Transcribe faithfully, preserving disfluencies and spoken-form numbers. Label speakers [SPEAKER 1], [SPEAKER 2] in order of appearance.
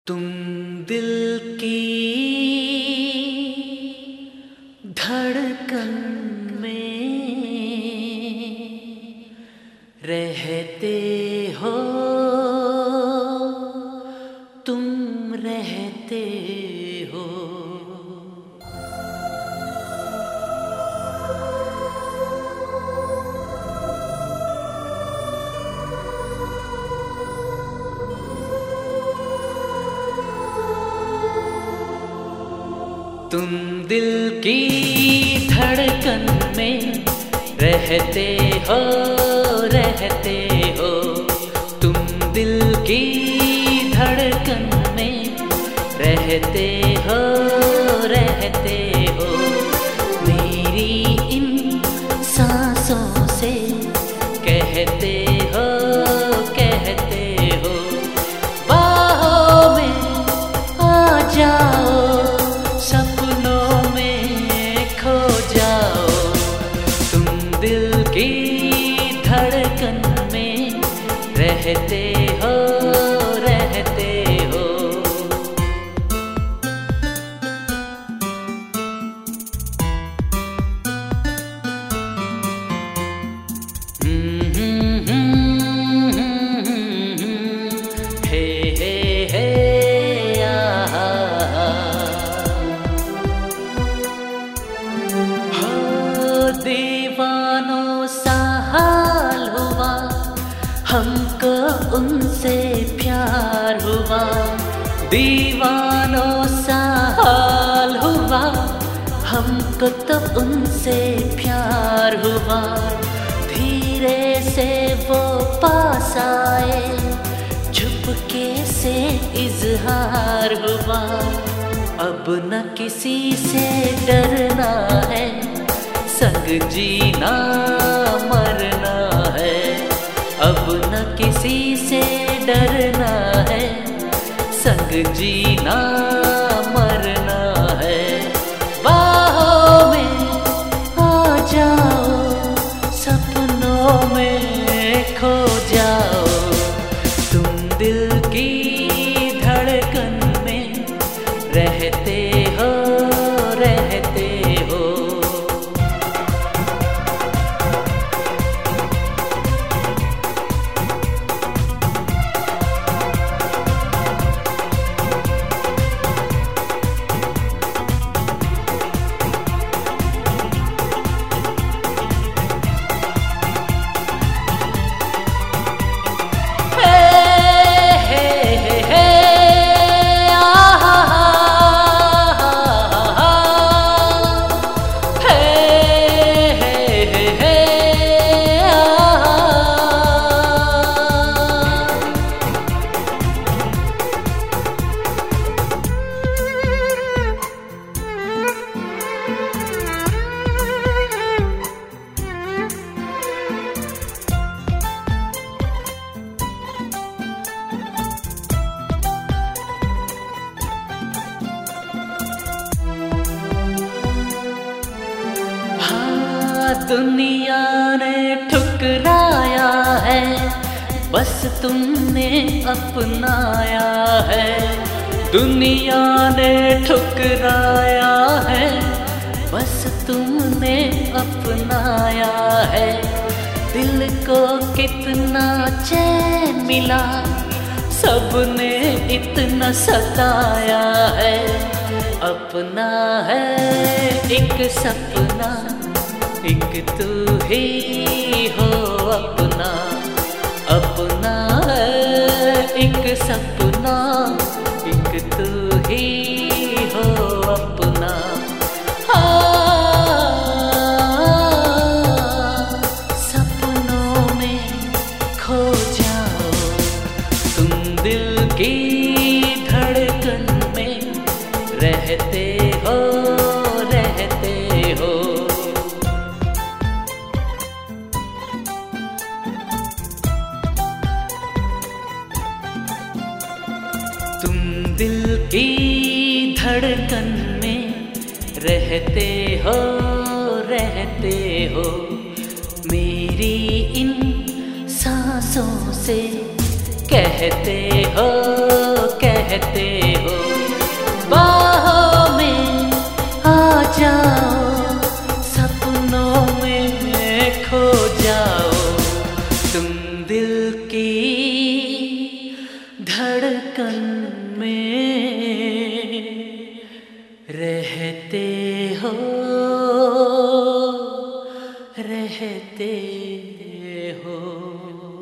[SPEAKER 1] तुम दिल की धड़कन में रहते हो, तुम रहते हो। तुम दिल की धड़कन में रहते हो, रहते हो। तुम दिल की धड़कन में रहते हो, रहते हो। मेरी इन सांसों से कहते हो, कहते हो। बाहों में आ जाओ, सपनों में खो जाओ। तुम दिल की धड़कन में रहते हो, रहते हो। हे हे हे आहा, दीवानों सा हाल हुआ, हमको उनसे प्यार हुआ। दीवानों सा हाल हुआ, हमको तो उनसे प्यार हुआ। धीरे से वो पास आए, चुपके से इजहार हुआ। अब न किसी से डरना है, संग जीना मरना है। अब न किसी से डरना है, संग जीना मरना है। बाहों में आ जाओ, सपनों में खो जाओ। तुम दिल की धड़कन में रहते हो, रहते हो। दुनिया ने ठुकराया है, बस तुमने अपनाया है। दुनिया ने ठुकराया है, बस तुमने अपनाया है। दिल को कितना चैन मिला, सबने इतना सताया है। अपना है एक सपना, एक तू ही हो अपना। अपना है एक सपना, एक तू ही हो अपना। हाँ, सपनों में खो जाओ। तुम दिल की धड़कन में रहते हो, रहते हो। तुम दिल की धड़कन में रहते हो, रहते हो। मेरी इन सांसों से कहते हो, कहते में रहते हो, रहते हो।